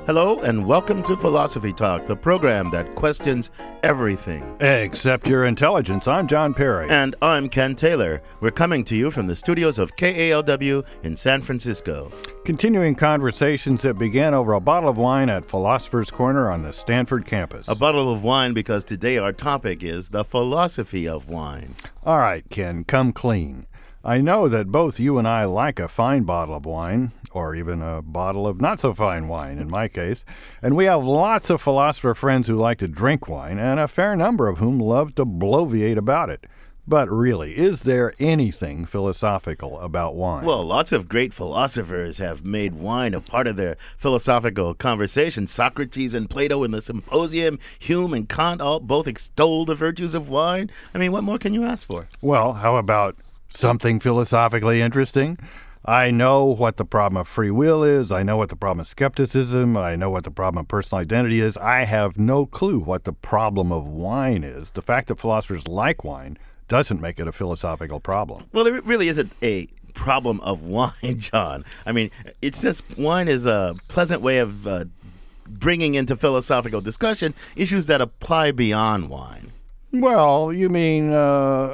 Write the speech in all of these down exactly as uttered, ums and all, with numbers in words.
Hello and welcome to Philosophy Talk, the program that questions everything. Except your intelligence. I'm John Perry. And I'm Ken Taylor. We're coming to you from the studios of K A L W in San Francisco. Continuing conversations that began over a bottle of wine at Philosopher's Corner on the Stanford campus. A bottle of wine because today our topic is the philosophy of wine. All right, Ken, come clean. I know that both you and I like a fine bottle of wine, or even a bottle of not-so-fine wine in my case, and we have lots of philosopher friends who like to drink wine, and a fair number of whom love to bloviate about it. But really, is there anything philosophical about wine? Well, lots of great philosophers have made wine a part of their philosophical conversation. Socrates and Plato in the Symposium, Hume and Kant all both extol the virtues of wine. I mean, what more can you ask for? Well, how about something philosophically interesting? I know what the problem of free will is. I know what the problem of skepticism. I know what the problem of personal identity is. I have no clue what the problem of wine is. The fact that philosophers like wine doesn't make it a philosophical problem. Well, there really isn't a problem of wine, John. I mean, it's just wine is a pleasant way of uh, bringing into philosophical discussion issues that apply beyond wine. Well, you mean, uh,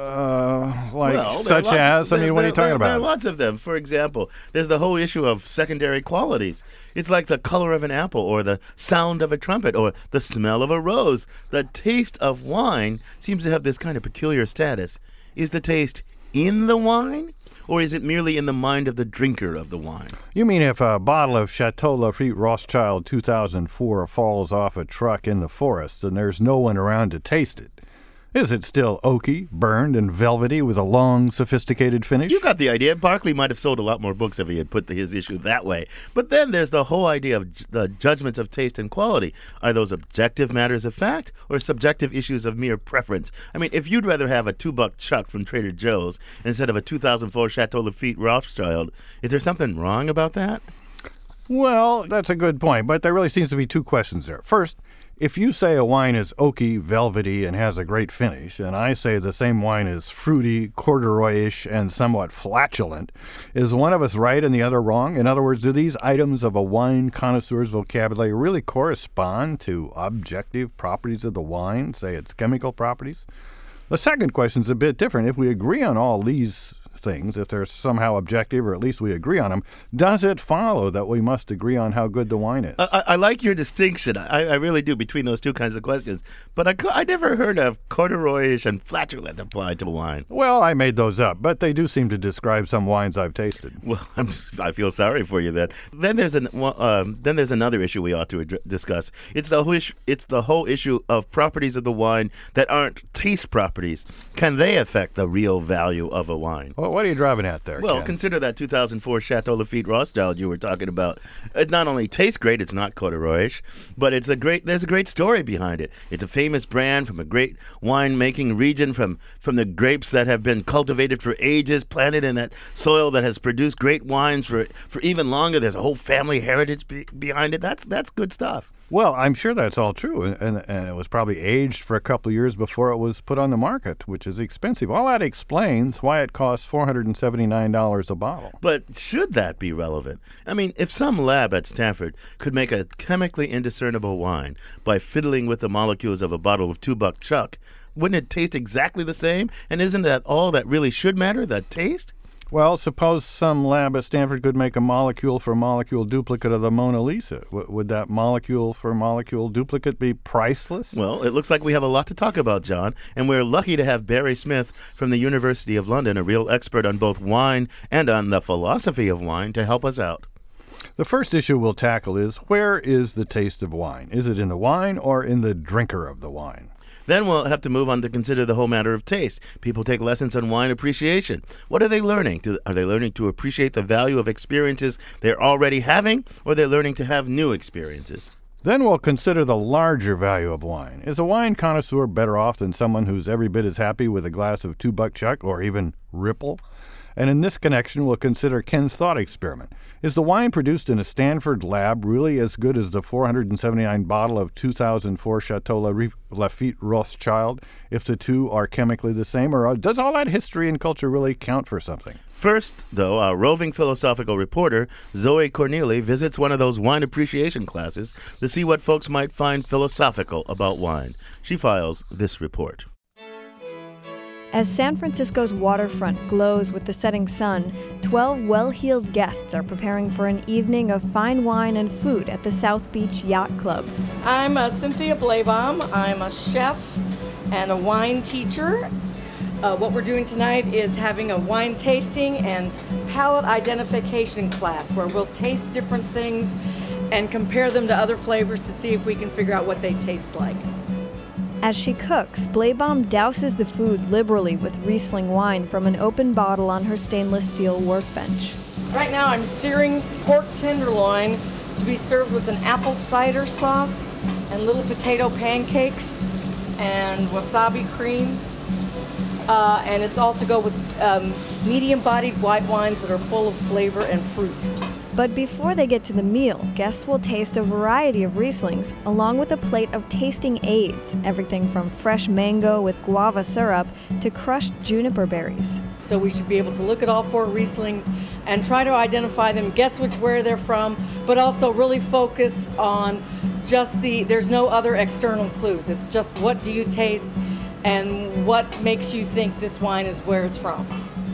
uh, like, well, such lots, as? I there, mean, what there, are you talking there, about? There are lots of them. For example, there's the whole issue of secondary qualities. It's like the color of an apple, or the sound of a trumpet, or the smell of a rose. The taste of wine seems to have this kind of peculiar status. Is the taste in the wine, or is it merely in the mind of the drinker of the wine? You mean if a bottle of Chateau Lafite Rothschild two thousand four falls off a truck in the forest and there's no one around to taste it? Is it still oaky, burned, and velvety with a long, sophisticated finish? You got the idea. Barclay might have sold a lot more books if he had put the, his issue that way. But then there's the whole idea of j- the judgments of taste and quality. Are those objective matters of fact or subjective issues of mere preference? I mean, if you'd rather have a two-buck chuck from Trader Joe's instead of a two thousand four Chateau Lafite Rothschild, is there something wrong about that? Well, that's a good point, but there really seems to be two questions there. First, if you say a wine is oaky, velvety, and has a great finish, and I say the same wine is fruity, corduroyish, and somewhat flatulent, is one of us right and the other wrong? In other words, do these items of a wine connoisseur's vocabulary really correspond to objective properties of the wine, say its chemical properties? The second question is a bit different. If we agree on all these things, if they're somehow objective, or at least we agree on them, does it follow that we must agree on how good the wine is? I, I like your distinction. I, I really do between those two kinds of questions. But I, I never heard of corduroyish and flatulent applied to wine. Well, I made those up, but they do seem to describe some wines I've tasted. Well, I'm, I feel sorry for you then. Then there's an um, then there's another issue we ought to ad- discuss. It's the whole issue, it's the whole issue of properties of the wine that aren't taste properties. Can they affect the real value of a wine? Well, what are you driving at there, Well, Ken? consider that two thousand four Chateau Lafite Rothschild you were talking about. It not only tastes great, it's not corduroyish, but it's a great. There's a great story behind it. It's a famous brand from a great winemaking region, from from the grapes that have been cultivated for ages, planted in that soil that has produced great wines for for even longer. There's a whole family heritage be, behind it. That's that's good stuff. Well, I'm sure that's all true, and, and, and it was probably aged for a couple of years before it was put on the market, which is expensive. All that explains why it costs four hundred seventy-nine dollars a bottle. But should that be relevant? I mean, if some lab at Stanford could make a chemically indiscernible wine by fiddling with the molecules of a bottle of two-buck chuck, wouldn't it taste exactly the same? And isn't that all that really should matter, the taste? Well, suppose some lab at Stanford could make a molecule for molecule duplicate of the Mona Lisa. W- would that molecule for molecule duplicate be priceless? Well, it looks like we have a lot to talk about, John, and we're lucky to have Barry Smith from the University of London, a real expert on both wine and on the philosophy of wine, to help us out. The first issue we'll tackle is, where is the taste of wine? Is it in the wine or in the drinker of the wine? Then we'll have to move on to consider the whole matter of taste. People take lessons on wine appreciation. What are they learning? Do, are they learning to appreciate the value of experiences they're already having, or are they learning to have new experiences? Then we'll consider the larger value of wine. Is a wine connoisseur better off than someone who's every bit as happy with a glass of two-buck chuck or even Ripple? And in this connection, we'll consider Ken's thought experiment. Is the wine produced in a Stanford lab really as good as the four hundred seventy-nine bottle of two thousand four Chateau Lafite Rothschild if the two are chemically the same? Or does all that history and culture really count for something? First, though, our roving philosophical reporter, Zoe Corneli, visits one of those wine appreciation classes to see what folks might find philosophical about wine. She files this report. As San Francisco's waterfront glows with the setting sun, twelve well-heeled guests are preparing for an evening of fine wine and food at the South Beach Yacht Club. I'm uh, Cynthia Blaybaum. I'm a chef and a wine teacher. Uh, what we're doing tonight is having a wine tasting and palate identification class where we'll taste different things and compare them to other flavors to see if we can figure out what they taste like. As she cooks, Blaybaum douses the food liberally with Riesling wine from an open bottle on her stainless steel workbench. Right now I'm searing pork tenderloin to be served with an apple cider sauce and little potato pancakes and wasabi cream. Uh, and it's all to go with um, medium-bodied white wines that are full of flavor and fruit. But before they get to the meal, guests will taste a variety of Rieslings, along with a plate of tasting aids, everything from fresh mango with guava syrup to crushed juniper berries. So we should be able to look at all four Rieslings and try to identify them, guess which where they're from, but also really focus on just the, there's no other external clues. It's just what do you taste and what makes you think this wine is where it's from.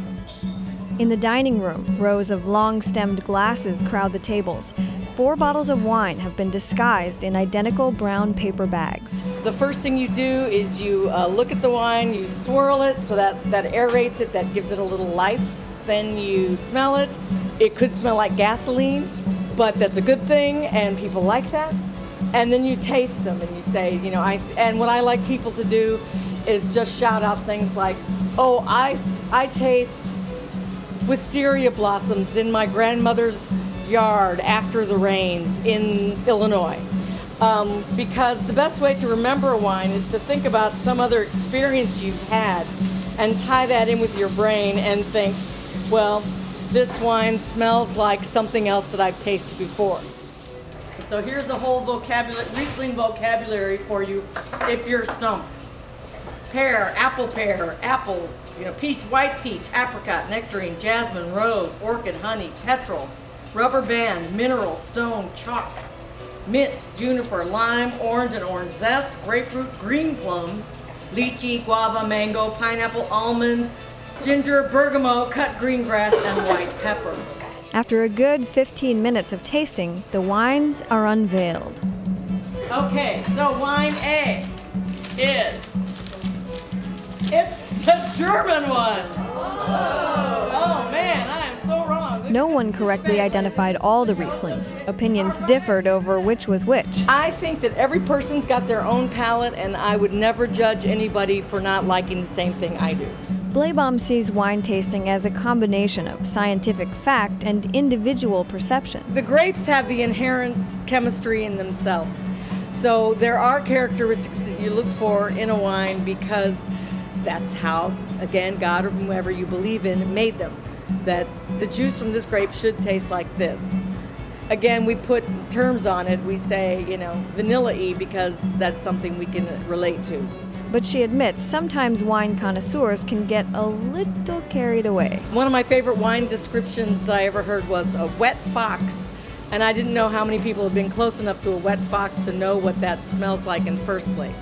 In the dining room, rows of long-stemmed glasses crowd the tables. Four bottles of wine have been disguised in identical brown paper bags. The first thing you do is you uh, look at the wine, you swirl it so that, that aerates it, that gives it a little life. Then you smell it. It could smell like gasoline, but that's a good thing, and people like that. And then you taste them, and you say, you know, I. And what I like people to do is just shout out things like, oh, I, I taste wisteria blossoms in my grandmother's yard after the rains in Illinois. Um, because the best way to remember a wine is to think about some other experience you've had and tie that in with your brain and think, well, this wine smells like something else that I've tasted before. So here's a whole vocabulary, Riesling vocabulary for you if you're stumped. Pear, apple pear, apples, you know, peach, white peach, apricot, nectarine, jasmine, rose, orchid, honey, petrol, rubber band, mineral, stone, chalk, mint, juniper, lime, orange and orange zest, grapefruit, green plums, lychee, guava, mango, pineapple, almond, ginger, bergamot, cut green grass, and white pepper. After a good fifteen minutes of tasting, the wines are unveiled. Okay, so wine A is, it's the German one. Oh, oh man, I am so wrong. No one correctly identified all the Rieslings. Opinions differed over which was which. I think that every person's got their own palate, and I would never judge anybody for not liking the same thing I do. Blaybaum sees wine tasting as a combination of scientific fact and individual perception. The grapes have the inherent chemistry in themselves. So there are characteristics that you look for in a wine because that's how, again, God or whomever you believe in made them. That the juice from this grape should taste like this. Again, we put terms on it. We say, you know, vanilla-y because that's something we can relate to. But she admits sometimes wine connoisseurs can get a little carried away. One of my favorite wine descriptions that I ever heard was a wet fox, and I didn't know how many people have been close enough to a wet fox to know what that smells like in the first place.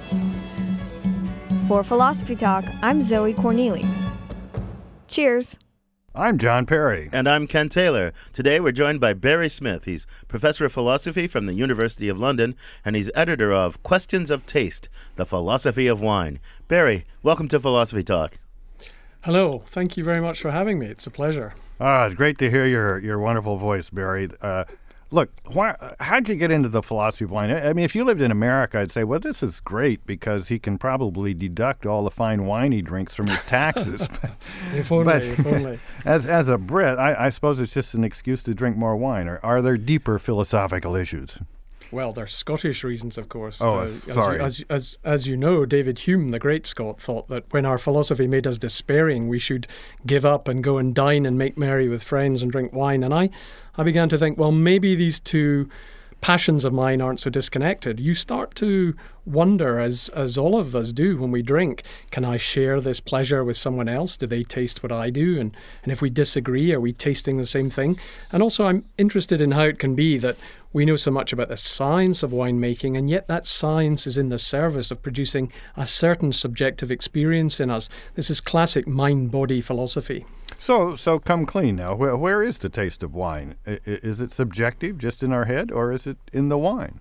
For Philosophy Talk, I'm Zoe Corneli. Cheers. I'm John Perry. And I'm Ken Taylor. Today we're joined by Barry Smith. He's professor of philosophy from the University of London, and he's editor of Questions of Taste, The Philosophy of Wine. Barry, welcome to Philosophy Talk. Hello. Thank you very much for having me. It's a pleasure. Ah, it's great to hear your, your wonderful voice, Barry. Uh, look, why, how'd you get into the philosophy of wine? I mean, if you lived in America, I'd say, well, this is great because he can probably deduct all the fine wine he drinks from his taxes. If only, but if only. As, as a Brit, I, I suppose it's just an excuse to drink more wine. Or are there deeper philosophical issues? Well, they're Scottish reasons, of course. Oh, Uh, s- as sorry. You, as, as, as you know, David Hume, the great Scot, thought that when our philosophy made us despairing, we should give up and go and dine and make merry with friends and drink wine. And I, I began to think, well, maybe these two passions of mine aren't so disconnected. You start to wonder, as as all of us do when we drink, can I share this pleasure with someone else? Do they taste what I do? And, and if we disagree, are we tasting the same thing? And also I'm interested in how it can be that we know so much about the science of winemaking, and yet that science is in the service of producing a certain subjective experience in us. This is classic mind-body philosophy. So, so come clean now. Where, where is the taste of wine? I, i- is it subjective, just in our head, or is it in the wine?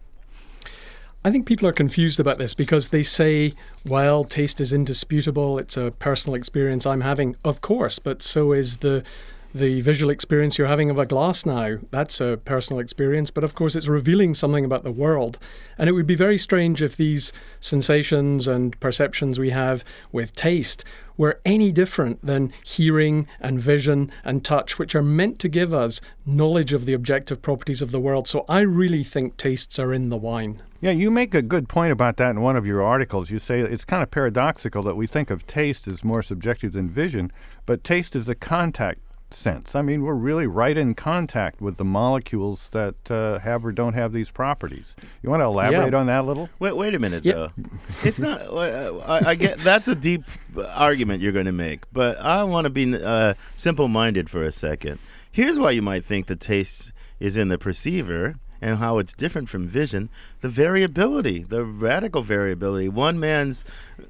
I think people are confused about this because they say, well, taste is indisputable, it's a personal experience I'm having. Of course, but so is the the visual experience you're having of a glass now. That's a personal experience, but of course it's revealing something about the world. And it would be very strange if these sensations and perceptions we have with taste were any different than hearing and vision and touch, which are meant to give us knowledge of the objective properties of the world. So I really think tastes are in the wine. Yeah, you make a good point about that in one of your articles. You say it's kind of paradoxical that we think of taste as more subjective than vision, but taste is a contact sense. I mean, we're really right in contact with the molecules that uh, have or don't have these properties. You want to elaborate Yeah. on that a little? Wait, wait a minute, Yeah. though. It's not. uh, I, I get that's a deep argument you're going to make, but I want to be uh, simple-minded for a second. Here's why you might think the taste is in the perceiver and how it's different from vision: the variability, the radical variability. One man's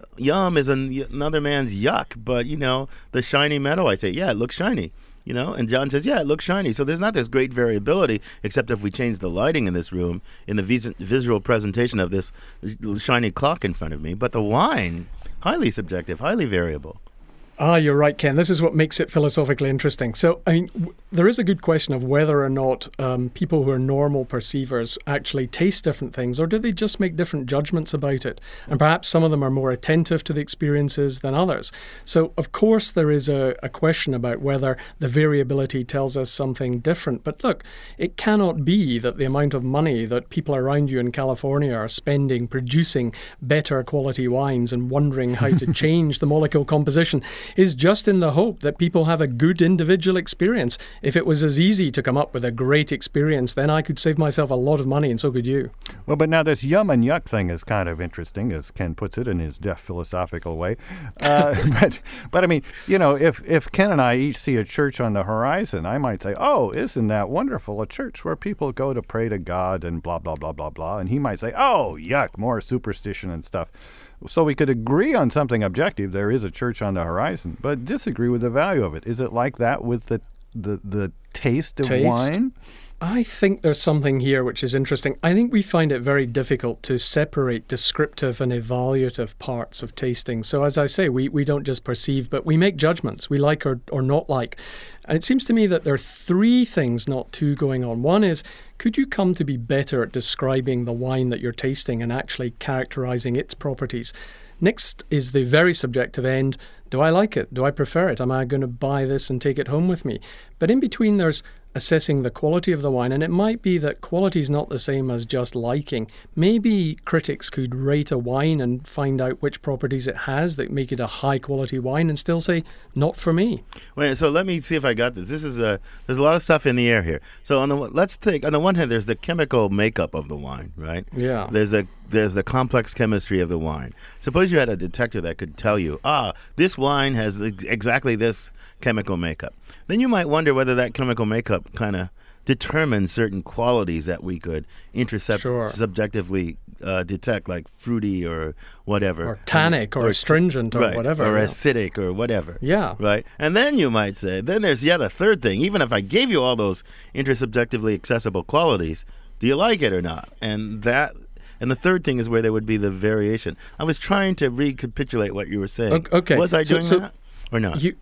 yum is an, another man's yuck, but you know, the shiny metal. I say, yeah, it looks shiny. You know, and John says, yeah, it looks shiny. So there's not this great variability, except if we change the lighting in this room, in the vis- visual presentation of this shiny clock in front of me. But the wine, highly subjective, highly variable. Ah, you're right, Ken. This is what makes it philosophically interesting. So, I mean, w- there is a good question of whether or not um, people who are normal perceivers actually taste different things, or do they just make different judgments about it? And perhaps some of them are more attentive to the experiences than others. So, of course, there is a, a question about whether the variability tells us something different. But look, it cannot be that the amount of money that people around you in California are spending producing better quality wines and wondering how to change the molecule composition is just in the hope that people have a good individual experience. If it was as easy to come up with a great experience, then I could save myself a lot of money, and so could you. Well, but now this yum and yuck thing is kind of interesting, as Ken puts it in his deaf philosophical way. Uh, but, but I mean, you know, if, if Ken and I each see a church on the horizon, I might say, oh, isn't that wonderful? A church where people go to pray to God and blah, blah, blah, blah, blah. And he might say, oh, yuck, more superstition and stuff. So we could agree on something objective, there is a church on the horizon, but disagree with the value of it. Is it like that with the the, the taste of Taste? wine? I think there's something here which is interesting. I think we find it very difficult to separate descriptive and evaluative parts of tasting. So as I say, we, we don't just perceive, but we make judgments, we like or, or not like. And it seems to me that there are three things, not two, going on. One is, could you come to be better at describing the wine that you're tasting and actually characterizing its properties? Next is the very subjective end. Do I like it? Do I prefer it? Am I going to buy this and take it home with me? But in between, there's assessing the quality of the wine, and it might be that quality is not the same as just liking. Maybe critics could rate a wine and find out which properties it has that make it a high quality wine and still say, not for me. Wait, so let me see if I got this. This is a there's a lot of stuff in the air here. So on the one- let's take on the one hand, there's the chemical makeup of the wine, right? Yeah. There's a there's the complex chemistry of the wine. Suppose you had a detector that could tell you, ah, this wine has ex- exactly this chemical makeup. Then you might wonder whether that chemical makeup kind of determines certain qualities that we could intercept Sure. subjectively uh, detect, like fruity or whatever, Or tannic or astringent or right, whatever, or yeah. acidic or whatever. Yeah. Right. And then you might say, then there's yet a third thing. Even if I gave you all those intersubjectively accessible qualities, do you like it or not? And that. And the third thing is where there would be the variation. I was trying to recapitulate what you were saying. O- okay. Was I So- doing so that or not? You, you,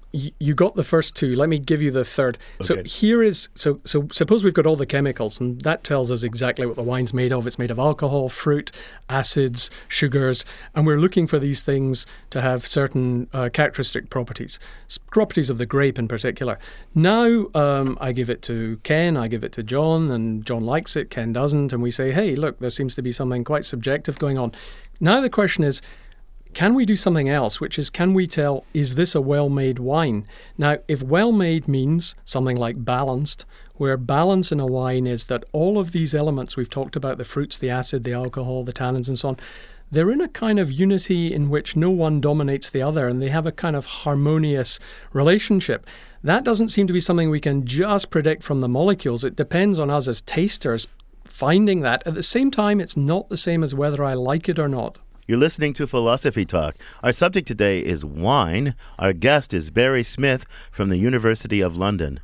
y- you got the first two. Let me give you the third. So Okay. here is so so suppose we've got all the chemicals, and that tells us exactly what the wine's made of. It's made of alcohol, fruit, acids, sugars, and we're looking for these things to have certain uh, characteristic properties, s- properties of the grape in particular. Now um, I give it to Ken, I give it to John, and John likes it, Ken doesn't, and we say, hey, look, there seems to be something quite subjective going on. Now the question is, can we do something else, which is, can we tell, is this a well-made wine? Now, if well-made means something like balanced, where balance in a wine is that all of these elements we've talked about, the fruits, the acid, the alcohol, the tannins and so on, they're in a kind of unity in which no one dominates the other, and they have a kind of harmonious relationship. That doesn't seem to be something we can just predict from the molecules. It depends on us as tasters finding that. At the same time, it's not the same as whether I like it or not. You're listening to Philosophy Talk. Our subject today is wine. Our guest is Barry Smith from the University of London.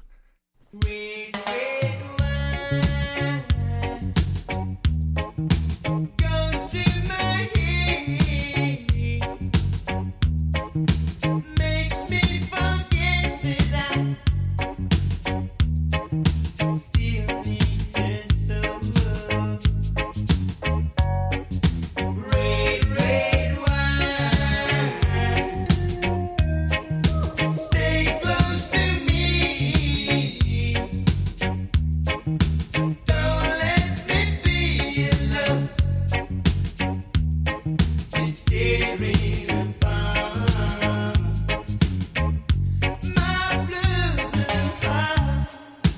Stay close to me. Don't let me be alone. It's tearing apart my blue, blue heart.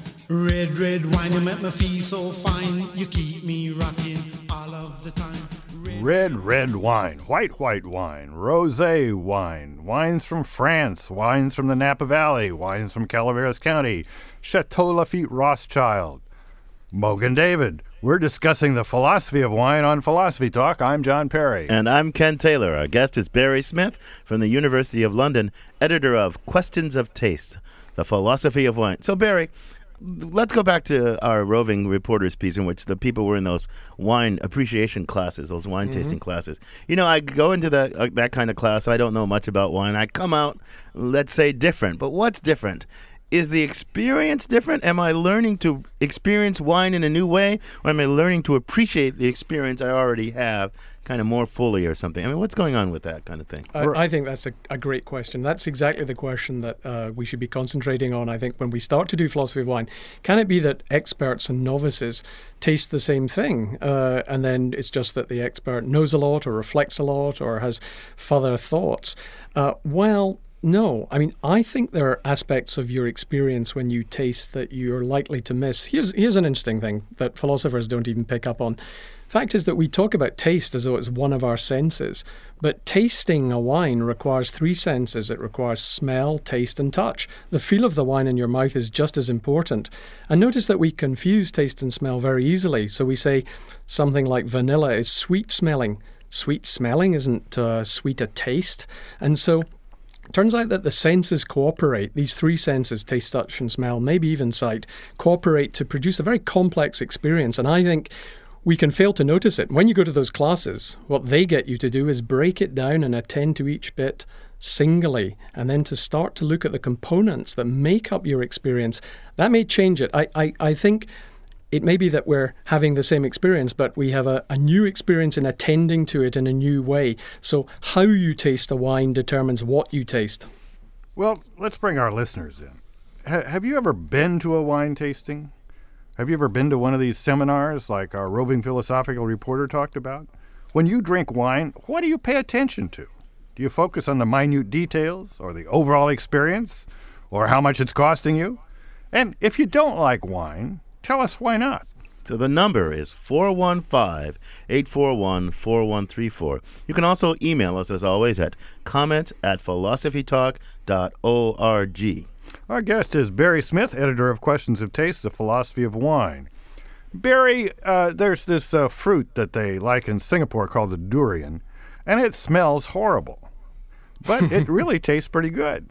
Red, red wine, you make me feel so fine. You keep me rocking all of the time. Red, red wine, white, white wine, rosé wine, wines from France, wines from the Napa Valley, wines from Calaveras County, Chateau Lafite Rothschild. Mogan David, we're discussing the philosophy of wine on Philosophy Talk. I'm John Perry. And I'm Ken Taylor. Our guest is Barry Smith from the University of London, editor of Questions of Taste, the Philosophy of Wine. So, Barry, let's go back to our roving reporters piece in which the people were in those wine appreciation classes, those wine mm-hmm. tasting classes. You know, I go into that uh, that kind of class. I don't know much about wine. I come out, let's say, different. But what's different? Is the experience different? Am I learning to experience wine in a new way? Or am I learning to appreciate the experience I already have kind of more fully or something? I mean, what's going on with that kind of thing? I, I think that's a, a great question. That's exactly the question that uh, we should be concentrating on, I think, when we start to do philosophy of wine. Can it be that experts and novices taste the same thing, uh, and then it's just that the expert knows a lot or reflects a lot or has further thoughts? Uh, well, no. I mean, I think there are aspects of your experience when you taste that you're likely to miss. Here's here's an interesting thing that philosophers don't even pick up on. Fact is that we talk about taste as though it's one of our senses, but tasting a wine requires three senses. It requires smell, taste, and touch. The feel of the wine in your mouth is just as important. And notice that we confuse taste and smell very easily. So we say something like vanilla is sweet smelling. Sweet smelling isn't uh, sweet a taste. And so it turns out that the senses cooperate. These three senses, taste, touch, and smell, maybe even sight, cooperate to produce a very complex experience. And I think we can fail to notice it. When you go to those classes, what they get you to do is break it down and attend to each bit singly, and then to start to look at the components that make up your experience. That may change it. I, I, I think it may be that we're having the same experience, but we have a, a new experience in attending to it in a new way. So how you taste a wine determines what you taste. Well, let's bring our listeners in. H- have you ever been to a wine tasting? Have you ever been to one of these seminars like our roving philosophical reporter talked about? When you drink wine, what do you pay attention to? Do you focus on the minute details or the overall experience or how much it's costing you? And if you don't like wine, tell us why not. So the number is four one five, eight four one, four one three four. You can also email us, as always, at comments at philosophy talk dot org. Our guest is Barry Smith, editor of Questions of Taste, the Philosophy of Wine. Barry, uh, there's this uh, fruit that they like in Singapore called the durian, and it smells horrible. But it really tastes pretty good.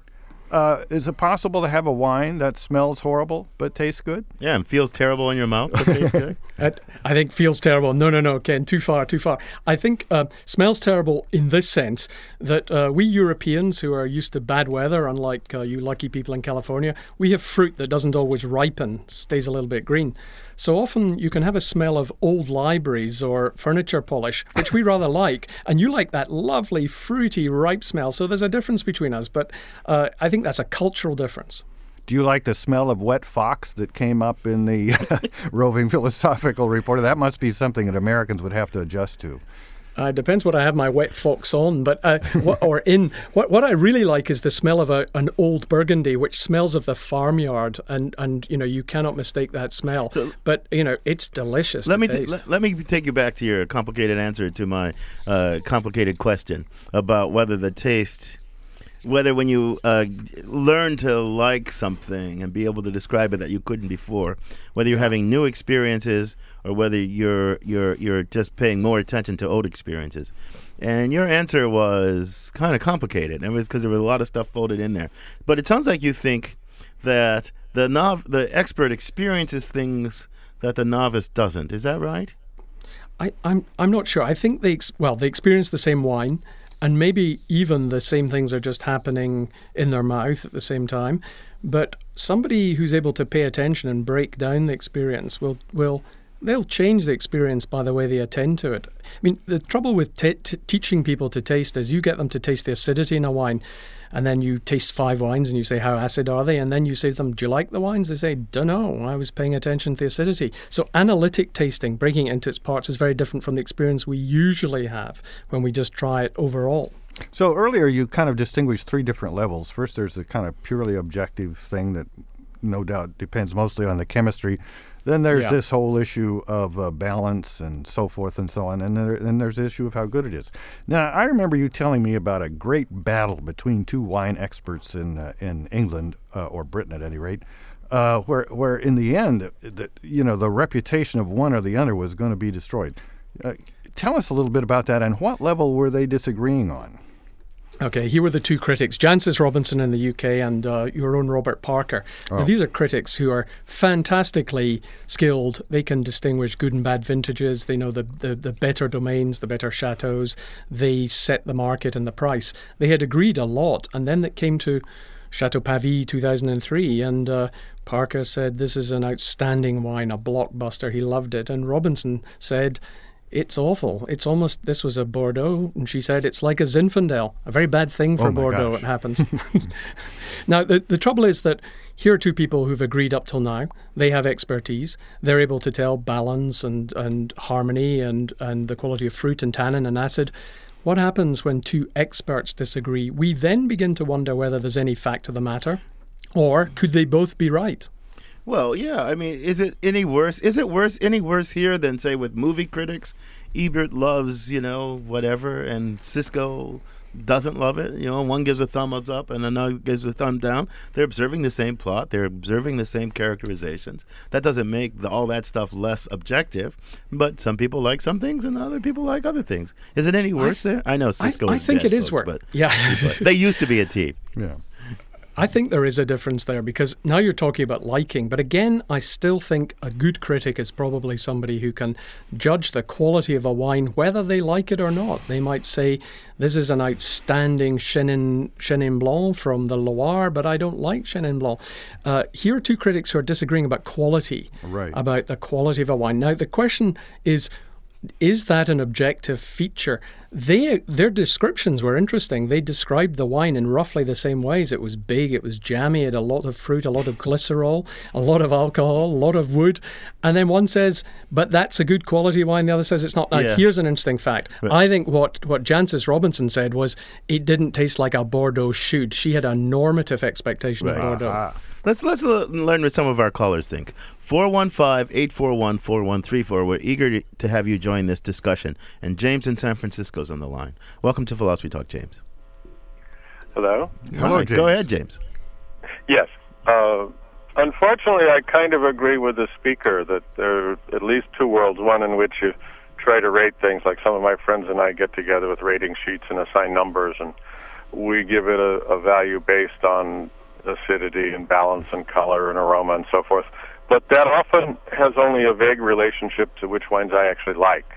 Uh, is it possible to have a wine that smells horrible but tastes good? Yeah, and feels terrible in your mouth, but tastes good. I, I think feels terrible. No, no, no, Ken, too far, too far. I think uh, smells terrible in this sense that uh, we Europeans who are used to bad weather, unlike uh, you lucky people in California, we have fruit that doesn't always ripen, stays a little bit green. So often you can have a smell of old libraries or furniture polish, which we rather like, and you like that lovely, fruity, ripe smell. So there's a difference between us, but uh, I think that's a cultural difference. Do you like the smell of wet fox that came up in the Roving Philosophical Reporter? That must be something that Americans would have to adjust to. Uh, it depends what I have my wet fox on, but uh, what, or in what what I really like is the smell of a, an old Burgundy, which smells of the farmyard, and, and you know you cannot mistake that smell. So, but you know it's delicious. Let to me taste. T- let, let me take you back to your complicated answer to my uh, complicated question about whether the taste. Whether when you uh, learn to like something and be able to describe it that you couldn't before, whether you're having new experiences or whether you're you're you're just paying more attention to old experiences, and your answer was kind of complicated. It was because there was a lot of stuff folded in there. But it sounds like you think that the nov- the expert experiences things that the novice doesn't. Is that right? I, I'm I'm not sure. I think they ex- well they experience the same wine. And maybe even the same things are just happening in their mouth at the same time. But somebody who's able to pay attention and break down the experience will will they'll change the experience by the way they attend to it. I mean, the trouble with t- t- teaching people to taste is you get them to taste the acidity in a wine, and then you taste five wines and you say, how acid are they? And then you say to them, do you like the wines? They say, dunno, I was paying attention to the acidity. So analytic tasting, breaking it into its parts, is very different from the experience we usually have when we just try it overall. So earlier you kind of distinguished three different levels. First, there's the kind of purely objective thing that no doubt depends mostly on the chemistry. Then there's yeah. this whole issue of uh, balance and so forth and so on. And then, there, then there's the issue of how good it is. Now, I remember you telling me about a great battle between two wine experts in uh, in England, uh, or Britain at any rate, uh, where where in the end, the, you know, the reputation of one or the other was going to be destroyed. Uh, tell us a little bit about that, and what level were they disagreeing on? Okay, here were the two critics, Jancis Robinson in the U K and uh, your own Robert Parker. Oh. Now, these are critics who are fantastically skilled. They can distinguish good and bad vintages. They know the, the, the better domains, the better chateaus. They set the market and the price. They had agreed a lot, and then it came to Chateau Pavie two thousand three, and uh, Parker said, this is an outstanding wine, a blockbuster. He loved it. And Robinson said, it's awful. It's almost, this was a Bordeaux, and she said, it's like a Zinfandel, a very bad thing for oh Bordeaux, gosh. it happens. Now, the, the trouble is that here are two people who've agreed up till now. They have expertise. They're able to tell balance and, and harmony and, and the quality of fruit and tannin and acid. What happens when two experts disagree? We then begin to wonder whether there's any fact to the matter, or could they both be right? Well, yeah. I mean, is it any worse? Is it worse any worse here than say with movie critics? Ebert loves, you know, whatever, and Cisco doesn't love it. You know, one gives a thumbs up and another gives a thumb down. They're observing the same plot. They're observing the same characterizations. That doesn't make the, all that stuff less objective. But some people like some things and other people like other things. Is it any worse I th- there? I know Cisco. I, I is think dead, it is folks, worse. But, Yeah, but they used to be a team. Yeah. I think there is a difference there because now you're talking about liking. But again, I still think a good critic is probably somebody who can judge the quality of a wine, whether they like it or not. They might say, this is an outstanding Chenin, Chenin Blanc from the Loire, but I don't like Chenin Blanc. Uh, here are two critics who are disagreeing about quality, Right. about the quality of a wine. Now, the question is, is that an objective feature? They their descriptions were interesting. They described the wine in roughly the same ways. It was big, it was jammy, it had a lot of fruit, a lot of glycerol, a lot of alcohol, a lot of wood. And then one says, but that's a good quality wine. The other says it's not. Now, Yeah. here's an interesting fact. Right. I think what, what Jancis Robinson said was it didn't taste like a Bordeaux should. She had a normative expectation Right. of Bordeaux. Aha. Let's let's l- learn what some of our callers think. four one five, eight four one, four one three four. We're eager to, to have you join this discussion. And James in San Francisco's on the line. Welcome to Philosophy Talk, James. Hello? Hello, Hi, James. Go ahead, James. Yes. Uh, unfortunately, I kind of agree with the speaker that there are at least two worlds, one in which you try to rate things, like some of my friends and I get together with rating sheets and assign numbers, and we give it a, a value based on acidity and balance and color and aroma and so forth. But that often has only a vague relationship to which wines I actually like.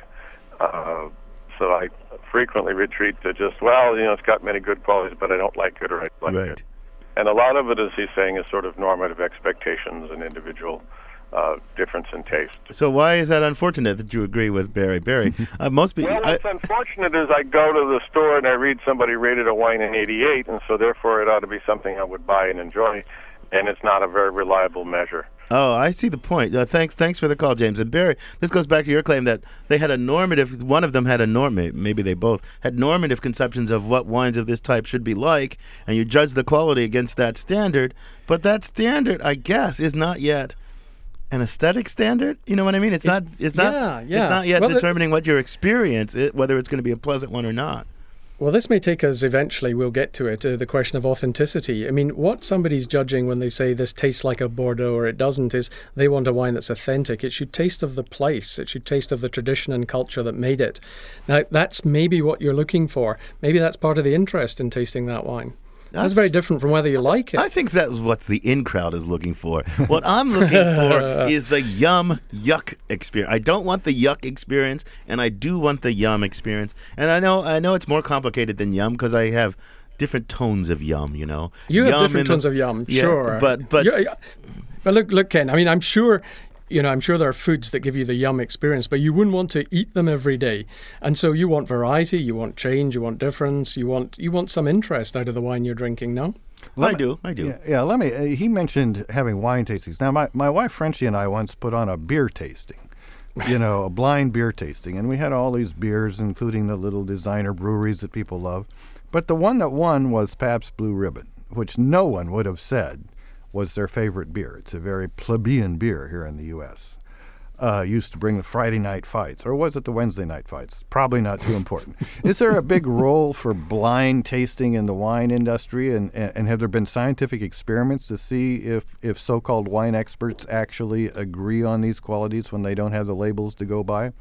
Uh, so I frequently retreat to just, well, you know, it's got many good qualities, but I don't like it or I like Right. it. And a lot of it, as he's saying, is sort of normative expectations and individual uh, difference in taste. So why is that unfortunate that you agree with Barry? Barry, uh, most people. Well, what's unfortunate is I go to the store and I read somebody rated a wine in eighty-eight, and so therefore it ought to be something I would buy and enjoy, and it's not a very reliable measure. Oh, I see the point. Uh, thanks, thanks for the call, James. And Barry, this goes back to your claim that they had a normative. One of them had a norm. Maybe they both had normative conceptions of what wines of this type should be like, and you judge the quality against that standard. But that standard, I guess, is not yet an aesthetic standard. You know what I mean? It's, It's- not. It's not. yeah, yeah. It's not yet Well, it- determining what your experience, is, whether it's going to be a pleasant one or not. Well, this may take us eventually, we'll get to it, uh, the question of authenticity. I mean, what somebody's judging when they say this tastes like a Bordeaux or it doesn't is they want a wine that's authentic. It should taste of the place. It should taste of the tradition and culture that made it. Now, that's maybe what you're looking for. Maybe that's part of the interest in tasting that wine. That's, That's- very different from whether you like it. I think that's what the in crowd is looking for. What I'm looking for is the yum yuck experience. I don't want the yuck experience, and I do want the yum experience. And I know I know it's more complicated than yum because I have different tones of yum. You know, You have Yum different in the- tones of yum, Yeah, sure. but but Yeah, yeah. But look, look, Ken. I mean, I'm sure, you know, I'm sure there are foods that give you the yum experience, but you wouldn't want to eat them every day. And so you want variety, you want change, you want difference, you want you want some interest out of the wine you're drinking. No. I do, I do. Yeah, yeah, let me. Uh, he mentioned having wine tastings. Now, my, my wife Frenchie and I once put on a beer tasting, you know, a blind beer tasting, and we had all these beers, including the little designer breweries that people love. But the one that won was Pabst Blue Ribbon, which no one would have said was their favorite beer. It's a very plebeian beer here in the U S Uh, used to bring the Friday night fights, or was it the Wednesday night fights? Probably not too important. Is there a big role for blind tasting in the wine industry, and, and, and have there been scientific experiments to see if, if so-called wine experts actually agree on these qualities when they don't have the labels to go by?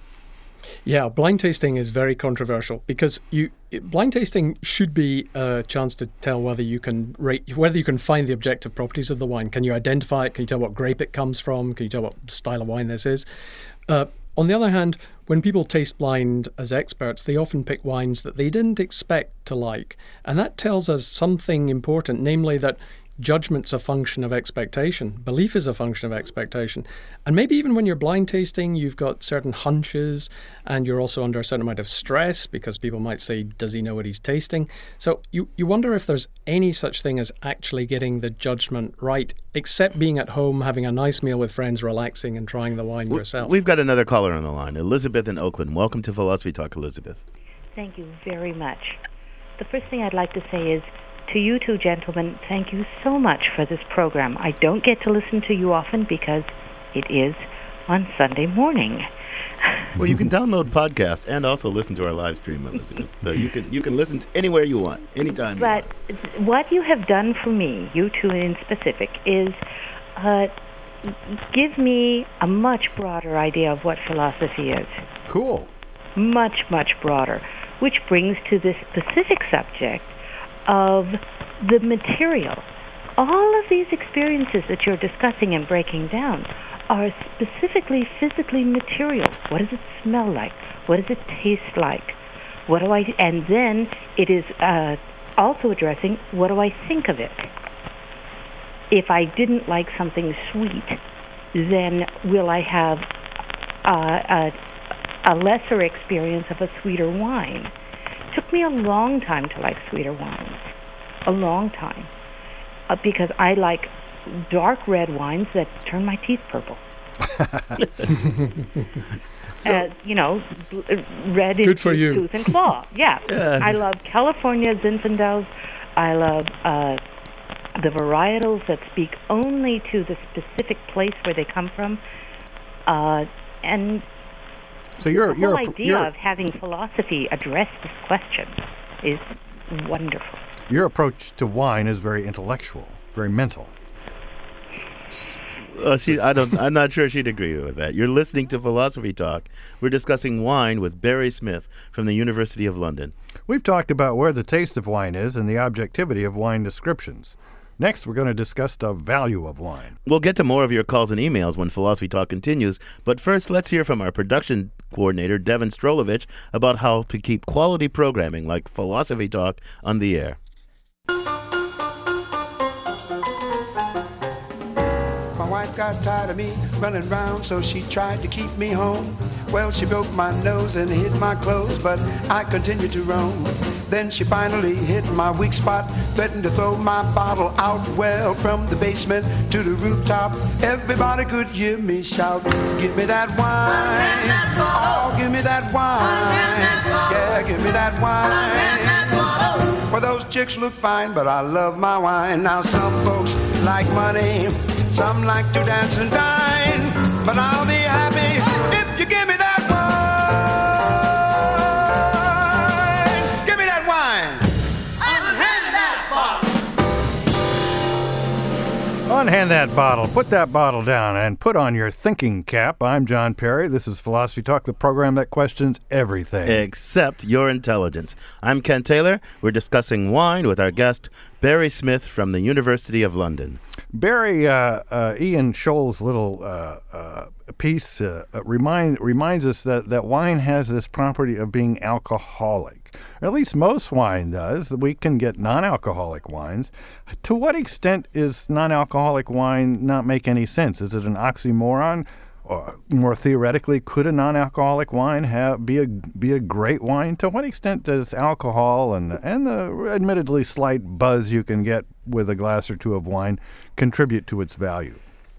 Yeah, blind tasting is very controversial because you it- blind tasting should be a chance to tell whether you can rate whether you can find the objective properties of the wine. Can you identify it? Can you tell what grape it comes from? Can you tell what style of wine this is? Uh, on the other hand, when people taste blind as experts, they often pick wines that they didn't expect to like, and that tells us something important, namely that judgment's a function of expectation. Belief is a function of expectation. And maybe even when you're blind tasting, you've got certain hunches and you're also under a certain amount of stress because people might say, does he know what he's tasting? So you, you wonder if there's any such thing as actually getting the judgment right, except being at home, having a nice meal with friends, relaxing and trying the wine W- yourself. We've got another caller on the line, Elizabeth in Oakland. Welcome to Philosophy Talk, Elizabeth. Thank you very much. The first thing I'd like to say is, to you two gentlemen, thank you so much for this program. I don't get to listen to you often because it is on Sunday morning. Well, you can download podcasts and also listen to our live stream, Elizabeth. So you can you can listen to anywhere you want, anytime. But you want. what you have done for me, you two in specific, is uh, give me a much broader idea of what philosophy is. Cool. Much, much broader, which brings to this specific subject of the material. All of these experiences that you're discussing and breaking down are specifically physically material. What does it smell like? What does it taste like? What do I? And then it is uh, also addressing what do I think of it? If I didn't like something sweet, then will I have uh, a, a lesser experience of a sweeter wine? It took me a long time to like sweeter wines, a long time, uh, because I like dark red wines that turn my teeth purple. So- uh, you know, bl- uh, red Good in for you. tooth and claw. Yeah. Yeah. I love California Zinfandels. I love uh, the varietals that speak only to the specific place where they come from. Uh, and So you're the you're whole a, idea you're, of having philosophy address this question is wonderful. your approach to wine is very intellectual, very mental. Uh, she, I don't. I'm not sure she'd agree with that. You're listening to Philosophy Talk. We're discussing wine with Barry Smith from the University of London. We've talked about where the taste of wine is and the objectivity of wine descriptions. Next, we're going to discuss the value of wine. We'll get to more of your calls and emails when Philosophy Talk continues, but first, let's hear from our production coordinator, Devin Strolovich, about how to keep quality programming like Philosophy Talk on the air. My wife got tired of me running round, so she tried to keep me home. Well, she broke my nose and hid my clothes, but I continued to roam. Then she finally hit my weak spot, threatened to throw my bottle out. Well, from the basement to the rooftop, everybody could hear me shout, give me that wine, oh, give me that wine, yeah, give me that wine. Well, those chicks look fine, but I love my wine. Now some folks like money, some like to dance and dine, but I'll be happy if you give me that wine. Give me that wine. Unhand that bottle. Unhand that bottle. Put that bottle down and put on your thinking cap. I'm John Perry. This is Philosophy Talk, the program that questions everything except your intelligence. I'm Ken Taylor. We're discussing wine with our guest, Barry Smith from the University of London. Barry, uh, uh, Ian Scholl's little uh, uh, piece uh, remind, reminds us that, that wine has this property of being alcoholic. Or at least most wine does. We can get non-alcoholic wines. To what extent is non-alcoholic wine not make any sense? Is it an oxymoron? Or more theoretically, could a non-alcoholic wine have be a be a great wine? To what extent does alcohol and and the admittedly slight buzz you can get with a glass or two of wine contribute to its value?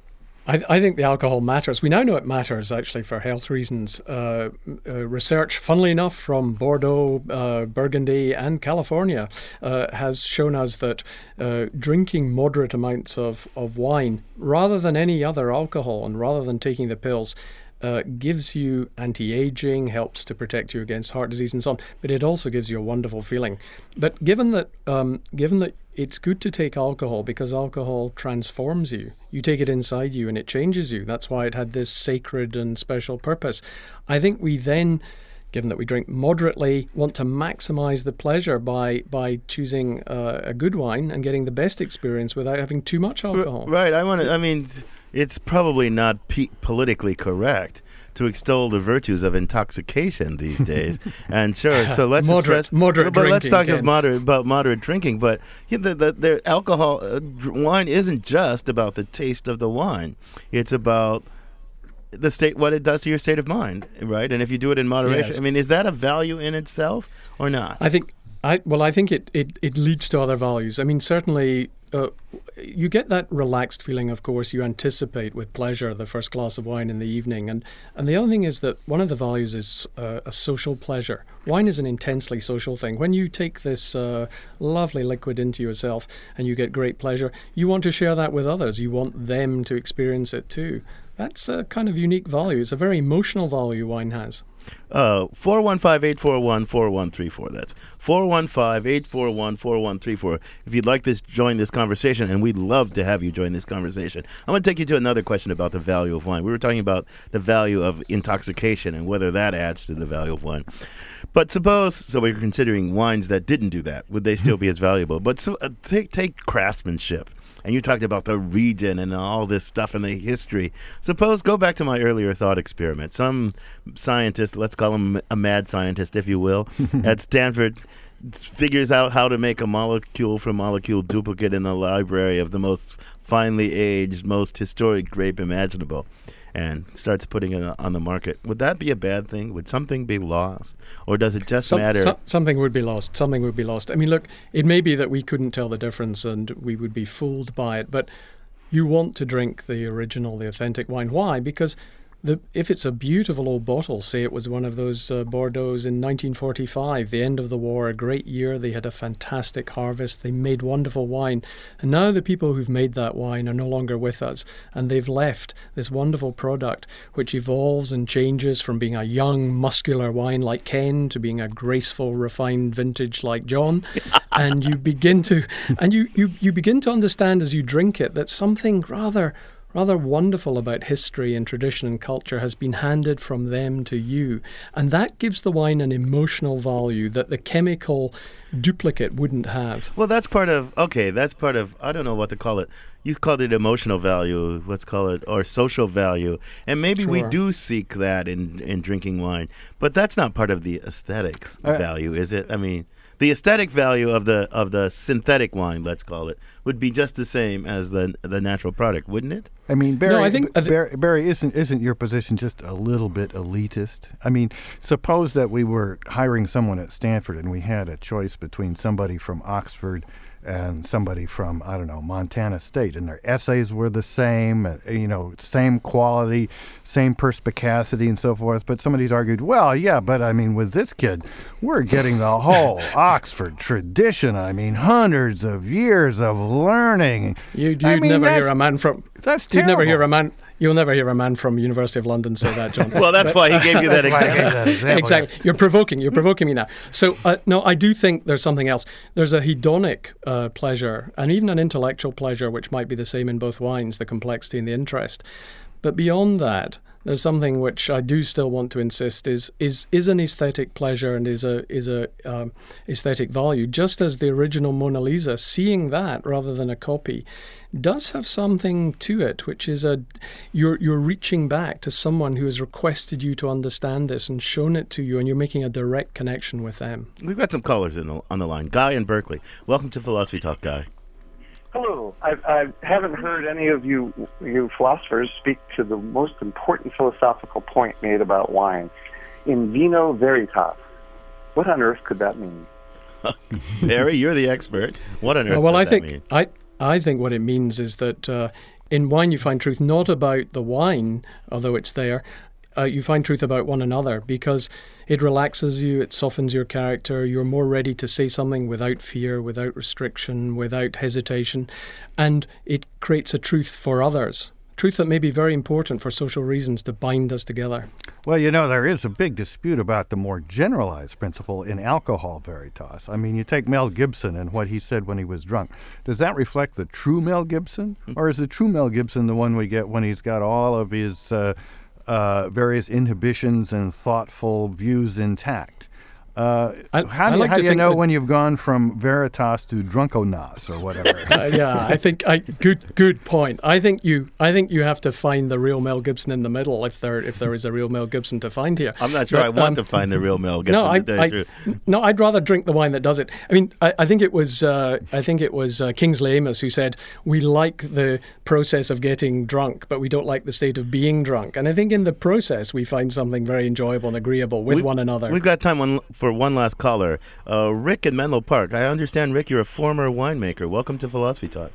I, I think the alcohol matters. We now know it matters, actually, for health reasons. Uh, uh, research, funnily enough, from Bordeaux, uh, Burgundy, and California uh, has shown us that uh, drinking moderate amounts of, of wine, rather than any other alcohol, and rather than taking the pills, Uh, gives you anti-aging, helps to protect you against heart disease and so on, but it also gives you a wonderful feeling. But given that, um, given that it's good to take alcohol because alcohol transforms you, you take it inside you and it changes you. That's why it had this sacred and special purpose. I think we then, given that we drink moderately, want to maximize the pleasure by by choosing uh, a good wine and getting the best experience without having too much alcohol. Right. I want to. I mean, it's probably not pe- politically correct to extol the virtues of intoxication these days. And sure, so let's moderate, stress, moderate but drinking, let's talk Ken. of moderate, about moderate drinking. But yeah, the, the, the alcohol, uh, dr- wine isn't just about the taste of the wine. It's about the state, what it does to your state of mind, right? And if you do it in moderation, Yes. I mean, is that a value in itself or not? I think, I well, I think it, it, it leads to other values. I mean, certainly, uh, you get that relaxed feeling, of course, you anticipate with pleasure the first glass of wine in the evening. And, and the other thing is that one of the values is uh, a social pleasure. Wine is an intensely social thing. When you take this uh, lovely liquid into yourself and you get great pleasure, you want to share that with others. You want them to experience it too. That's a kind of unique value. It's a very emotional value wine has. Uh, four one five, eight four one, four one three four. That's four one five, eight four one, four one three four. If you'd like to join this conversation, and we'd love to have you join this conversation. I'm going to take you to another question about the value of wine. We were talking about the value of intoxication and whether that adds to the value of wine. But suppose, so we're considering wines that didn't do that. Would they still be as valuable? But so, uh, take, take craftsmanship. And you talked about the region and all this stuff and the history. Suppose, go back to my earlier thought experiment. Some scientist, let's call him a mad scientist, if you will, at Stanford figures out how to make a molecule-for-molecule duplicate in the library of the most finely aged, most historic grape imaginable, and starts putting it on the market. Would that be a bad thing? Would something be lost? Or does it just Some, matter? so, something would be lost. Something would be lost. I mean, look, it may be that we couldn't tell the difference and we would be fooled by it, but you want to drink the original, the authentic wine. Why? Because the, if it's a beautiful old bottle, say it was one of those uh, Bordeaux's in nineteen forty-five, the end of the war, a great year, they had a fantastic harvest, they made wonderful wine, and now the people who've made that wine are no longer with us, and they've left this wonderful product which evolves and changes from being a young, muscular wine like Ken to being a graceful, refined vintage like John, and you begin to and you, you, you begin to understand as you drink it that something rather rather wonderful about history and tradition and culture has been handed from them to you. And that gives the wine an emotional value that the chemical duplicate wouldn't have. Well, that's part of, okay, that's part of, I don't know what to call it. You called it emotional value, let's call it, or social value. And maybe we Sure. do seek that in, in drinking wine. But that's not part of the aesthetics Uh, value, is it? I mean, the aesthetic value of the of the synthetic wine, let's call it, would be just the same as the the natural product, wouldn't it? I mean, Barry, I think- I thi- Barry, Barry, isn't isn't your position just a little bit elitist? I mean, suppose that we were hiring someone at Stanford and we had a choice between somebody from Oxford and somebody from, I don't know, Montana State, and their essays were the same, uh, you know, same quality, same perspicacity and so forth. But somebody's argued, well, yeah, but I mean, with this kid, we're getting the whole Oxford tradition. I mean, hundreds of years of learning. You, you'd I mean, never hear that's- a man from... That's You'd never hear terrible. a man... You'll never hear a man from University of London say that, John. Well, that's why he gave you that That's why I example. gave that example. Exactly. You're provoking. You're provoking me now. So, uh, no, I do think there's something else. There's a hedonic uh, pleasure and even an intellectual pleasure, which might be the same in both wines, the complexity and the interest. But beyond that, there's something which I do still want to insist is is is an aesthetic pleasure and is a is a um, aesthetic value. Just as the original Mona Lisa, seeing that rather than a copy, does have something to it, which is a you're you're reaching back to someone who has requested you to understand this and shown it to you, and you're making a direct connection with them. We've got some callers in the, on the line. Guy in Berkeley. Welcome to Philosophy Talk, Guy. Hello. I, I haven't heard any of you you philosophers speak to the most important philosophical point made about wine. In vino veritas. What on earth could that mean? Barry, you're the expert. What on earth Uh, well, does I that think mean? I I think what it means is that uh, in wine you find truth not about the wine, although it's there. Uh, you find truth about one another because it relaxes you, it softens your character, you're more ready to say something without fear, without restriction, without hesitation, and it creates a truth for others. Truth that may be very important for social reasons to bind us together. Well, you know, there is a big dispute about the more generalized principle in alcohol veritas. I mean, you take Mel Gibson and what he said when he was drunk. Does that reflect the true Mel Gibson? Or is the true Mel Gibson the one we get when he's got all of his uh, uh, various inhibitions and thoughtful views intact? Uh, I- how I do you, like how to do you think know that- when you've gone from veritas to drunkonas or whatever? Uh, yeah, I think I good good point. I think you I think you have to find the real Mel Gibson in the middle if there if there is a real Mel Gibson to find here. I'm not sure But, I want um, to find the real Mel Gibson. No, I, to tell you I the truth. no, I'd rather drink the wine that does it. I mean, I, I think it was uh, I think it was uh, Kingsley Amos who said we like the process of getting drunk, but we don't like the state of being drunk. And I think in the process we find something very enjoyable and agreeable with We- one another. We've got time one, for one last caller. Uh, Rick in Menlo Park. I understand, Rick, you're a former winemaker. Welcome to Philosophy Talk.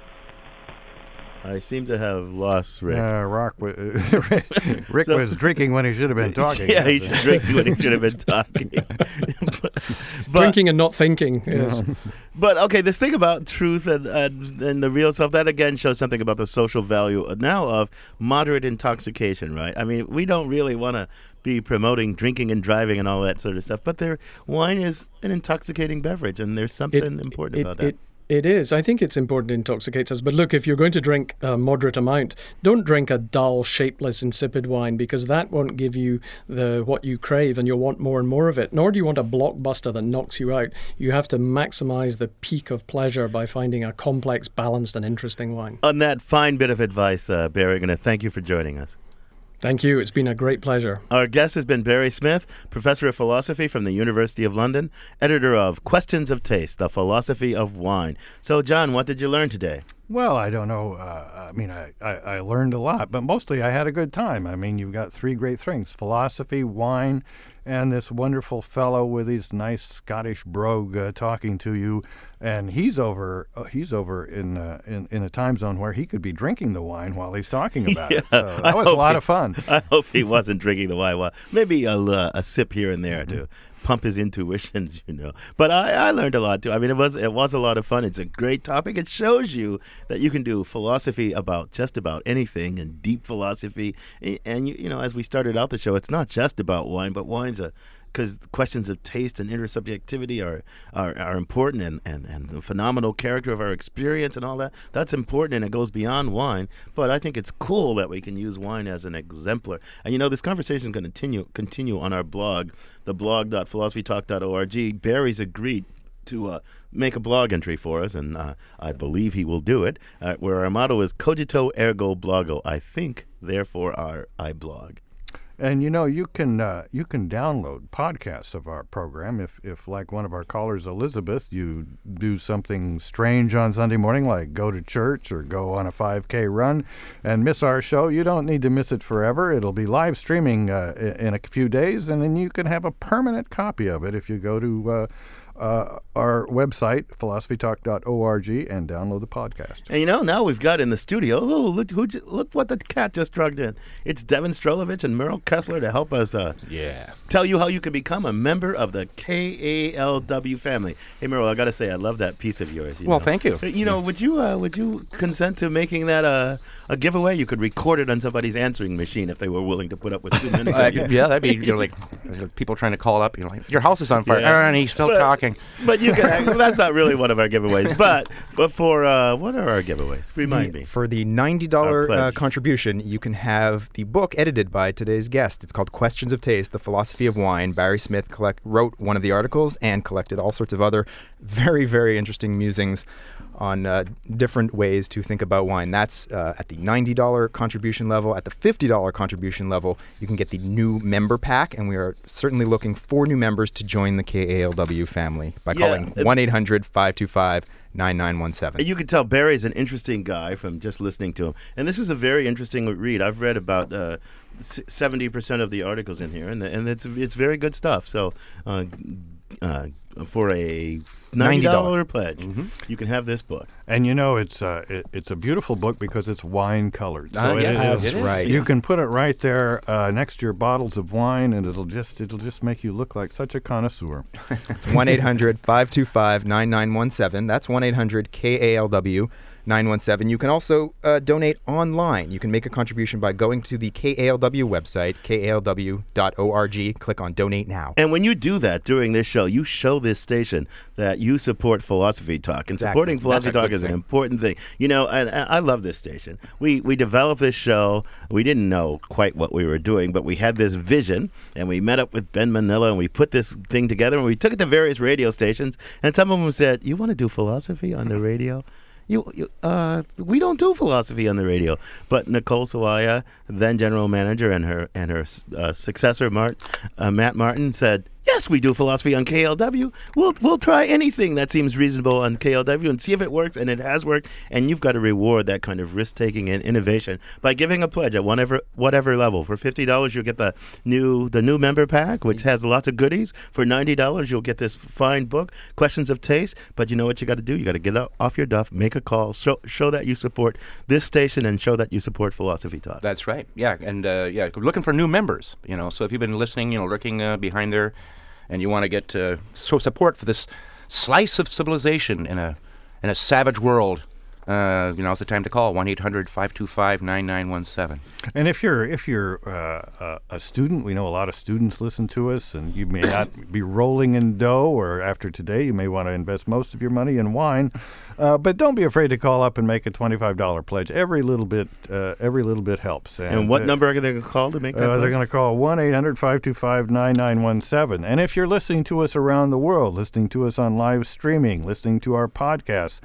I seem to have lost Rick. Uh, Rock wa- Rick So- was drinking when he should have been talking. yeah, he should drink when he should have been talking. but, but- Drinking and not thinking. Yes. But okay, this thing about truth and, and and the real self, that again shows something about the social value now of moderate intoxication, right? I mean, we don't really want to be promoting drinking and driving and all that sort of stuff, but there, wine is an intoxicating beverage, and there's something important it, about that. It, it is. I think it's important to intoxicate us. But look, if you're going to drink a moderate amount, don't drink a dull, shapeless, insipid wine because that won't give you the what you crave and you'll want more and more of it. Nor do you want a blockbuster that knocks you out. You have to maximize the peak of pleasure by finding a complex, balanced, and interesting wine. On that fine bit of advice, uh, Barry, I'm going to thank you for joining us. Thank you. It's been a great pleasure. Our guest has been Barry Smith, professor of philosophy from the University of London, editor of Questions of Taste, The Philosophy of Wine. So, John, what did you learn today? Well, I don't know. Uh, I mean, I, I, I learned a lot, but mostly I had a good time. I mean, you've got three great things: philosophy, wine, and this wonderful fellow with his nice Scottish brogue uh, talking to you. And he's over uh, he's over in, uh, in in a time zone where he could be drinking the wine while he's talking about Yeah, it. So I that was a hope lot he- of fun. I hope he wasn't drinking the wine. Well, maybe a, uh, a sip here and there to pump his intuitions, you know. But I, I learned a lot too. I mean, it was it was a lot of fun. It's a great topic. It shows you that you can do philosophy about just about anything, and deep philosophy. And you, you know, as we started out the show, it's not just about wine, but wine's a because questions of taste and intersubjectivity are are, are important, and, and, and the phenomenal character of our experience and all that, that's important, and it goes beyond wine. But I think it's cool that we can use wine as an exemplar. And, you know, this conversation is going to continue, continue on our blog, the blog dot philosophy talk dot org. Barry's agreed to uh, make a blog entry for us, and uh, I believe he will do it, uh, where our motto is Cogito Ergo Blogo. I think, therefore our I blog. And you know, you can uh, you can download podcasts of our program if, if, like one of our callers, Elizabeth, you do something strange on Sunday morning, like go to church or go on a five K run and miss our show. You don't need to miss it forever. It'll be live streaming uh, in a few days, and then you can have a permanent copy of it if you go to uh, Uh, our website, philosophy talk dot org, and download the podcast. And you know, now we've got in the studio, oh, look, who, look what the cat just drugged in. It's Devin Strolovich and Merle Kessler to help us uh, yeah. tell you how you can become a member of the K A L W family. Hey, Merle, I got to say, I love that piece of yours. You well, know. thank you. You know, would you uh, would you consent to making that a, a giveaway? You could record it on somebody's answering machine if they were willing to put up with two minutes. uh, yeah, that'd be, you know, like people trying to call up, you know, like, your house is on fire, yeah. and he's still but, talking. But you can. Well, that's not really one of our giveaways. But but for uh, what are our giveaways? Remind the, me. For the ninety dollars uh, contribution, you can have the book edited by today's guest. It's called Questions of Taste: The Philosophy of Wine. Barry Smith collect, wrote one of the articles and collected all sorts of other very, very interesting musings on uh, different ways to think about wine. That's uh, at the ninety dollars contribution level. At the fifty dollars contribution level, you can get the new member pack, and we are certainly looking for new members to join the K A L W family by Yeah, calling one eight hundred five two five nine nine one seven. You can tell Barry's an interesting guy from just listening to him. And this is a very interesting read. I've read about uh, seventy percent of the articles in here, and and it's it's very good stuff. So uh, uh, for a ninety dollars pledge, mm-hmm. you can have this book. And you know, it's uh, it, it's a beautiful book because it's wine colored. So uh, it yes, is, it is. Right. You can put it right there uh, next to your bottles of wine, and it'll just it'll just make you look like such a connoisseur. It's one eight hundred five two five nine nine one seven. That's one eight hundred K A L W nine one seven. You can also uh, donate online. You can make a contribution by going to the K A L W website, K A L W dot org. Click on Donate Now. And when you do that during this show, you show this station that you support Philosophy Talk. And exactly. supporting Philosophy Talk is thing. an important thing. You know, and, and I love this station. We we developed this show. We didn't know quite what we were doing, but we had this vision, and we met up with Ben Manila, and we put this thing together, and we took it to various radio stations, and some of them said, you want to do philosophy on the radio? You, you, uh, we don't do philosophy on the radio. But Nicole Sawaya, then general manager, and her and her uh, successor, Mart, uh, Matt Martin, said, yes, we do philosophy on K L W. We'll we'll try anything that seems reasonable on K L W and see if it works, and it has worked. And you've got to reward that kind of risk-taking and innovation by giving a pledge at whatever whatever level. For fifty dollars, you'll get the new the new member pack, which has lots of goodies. For ninety dollars, you'll get this fine book, Questions of Taste. But you know what you got to do? You got to get off your duff, make a call, show show that you support this station, and show that you support Philosophy Talk. That's right. Yeah, and uh, yeah, looking for new members. You know, so if you've been listening, you know, lurking uh, behind there, and you want to get uh, so support for this slice of civilization in a in a savage world, uh, you know, it's the time to call one eight hundred five two five nine nine one seven. And if you're if you're uh, a student, we know a lot of students listen to us, and you may not be rolling in dough, or after today, you may want to invest most of your money in wine. Uh, but don't be afraid to call up and make a twenty-five dollars pledge. Every little bit, uh, every little bit helps. And, and what uh, number are they going to call to make that uh, pledge? They're going to call one eight hundred five two five nine nine one seven. And if you're listening to us around the world, listening to us on live streaming, listening to our podcasts,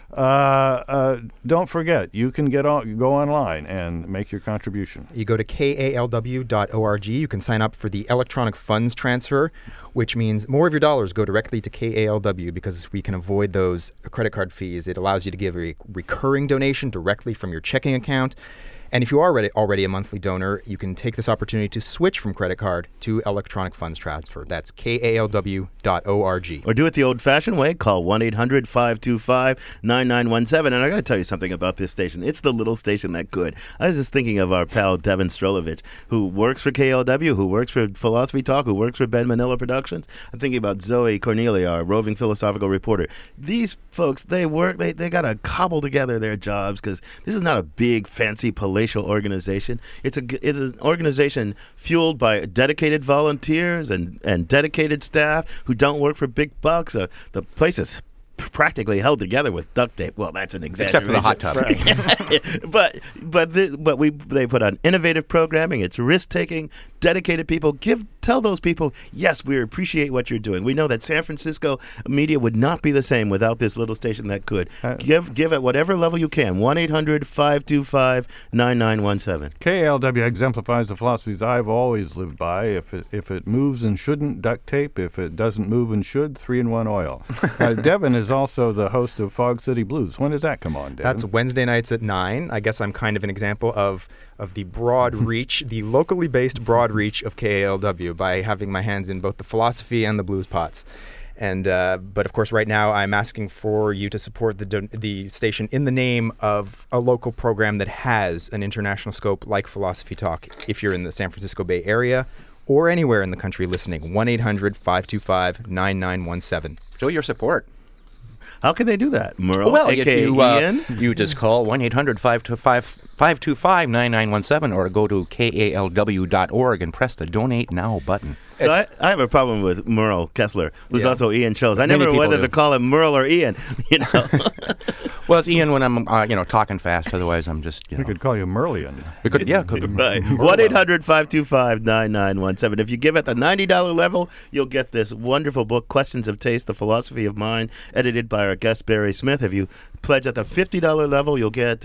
uh, uh, don't forget, you can get on, go online and make your contribution. You go to K A L W dot org. You can sign up for the electronic funds transfer, which means more of your dollars go directly to K A L W because we can avoid those credit card fees. It allows you to give a recurring donation directly from your checking account. And if you are already, already a monthly donor, you can take this opportunity to switch from credit card to electronic funds transfer. That's K A L W dot org. Or do it the old-fashioned way. Call one eight hundred five two five nine nine one seven. And I got to tell you something about this station. It's the little station that could. I was just thinking of our pal Devin Strolovich, who works for K L W, who works for Philosophy Talk, who works for Ben Manila Productions. I'm thinking about Zoe Cornelia, our roving philosophical reporter. These folks, they work, they, they got to cobble together their jobs because this is not a big, fancy, political palatial organization. It's a it's an organization fueled by dedicated volunteers and, and dedicated staff who don't work for big bucks. Uh, the place is practically held together with duct tape. Well, that's an exaggeration. Except for the hot tub. but but the, but we they put on innovative programming. It's risk taking, dedicated people. Give tell those people, yes, we appreciate what you're doing. We know that San Francisco media would not be the same without this little station that could. Uh, give give at whatever level you can. one eight hundred five two five nine nine one seven. K A L W exemplifies the philosophies I've always lived by. If it if it moves and shouldn't, duct tape. If it doesn't move and should, three in one oil. uh, Devin is also the host of Fog City Blues. When does that come on, Devin? That's Wednesday nights at nine. I guess I'm kind of an example of of the broad reach, the locally based broad reach of K A L W by having my hands in both the philosophy and the blues pots. And uh, but of course, right now I'm asking for you to support the don- the station in the name of a local program that has an international scope, like Philosophy Talk. If you're in the San Francisco Bay Area or anywhere in the country listening, one eight hundred five two five nine nine one seven. Show your support. How can they do that? Merle, well, a k a. you, uh, Ian? you just call one eight hundred five two five nine nine one seven or go to K A L W dot org and press the Donate Now button. So I, I have a problem with Merle Kessler, who's Yeah. also Ian Schultz. I Many never know people whether do. to call him Merle or Ian. You know. Well, it's Ian when I'm, uh, you know, talking fast. Otherwise, I'm just, you know. We could call you Merlian. We could, yeah. Could, Right. one eight hundred five two five nine nine one seven. If you give at the ninety dollars level, you'll get this wonderful book, Questions of Taste, The Philosophy of Mind, edited by our guest, Barry Smith. If you pledge at the fifty dollars level, you'll get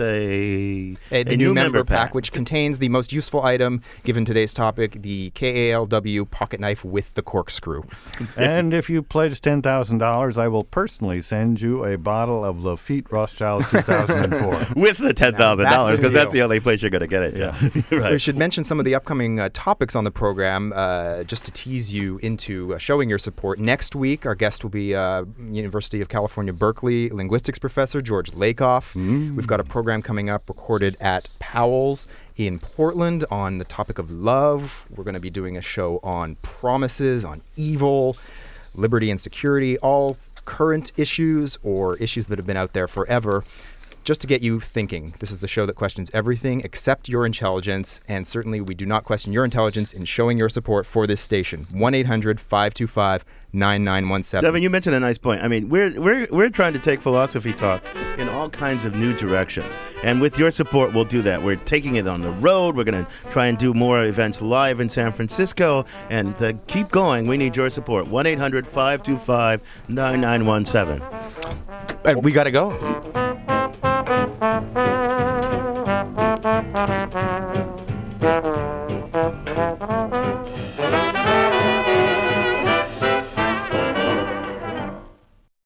a, A, the a new, member pack, which contains the most useful item given today's topic, the K A L W pocket knife with the corkscrew. And if you pledge ten thousand dollars, I will personally send you a bottle of Lafitte Rothschild two thousand four. With the ten thousand dollars, because that's the deal. only place you're going to get it. Yeah. Right. We should mention some of the upcoming uh, topics on the program, uh, just to tease you into uh, showing your support. Next week, our guest will be uh, University of California, Berkeley linguistics professor George Lakoff. Mm. We've got a program coming up recorded at Powell's in Portland on the topic of love. We're going to be doing a show on promises, on evil, liberty and security, all current issues or issues that have been out there forever. Just to get you thinking, this is the show that questions everything except your intelligence, and certainly we do not question your intelligence in showing your support for this station. one eight hundred five two five nine nine one seven. Devin, you mentioned a nice point. I mean, we're we're we're trying to take Philosophy Talk in all kinds of new directions, and with your support, we'll do that. We're taking it on the road. We're going to try and do more events live in San Francisco, and to keep going, we need your support. one eight hundred five two five nine nine one seven. And we got to go.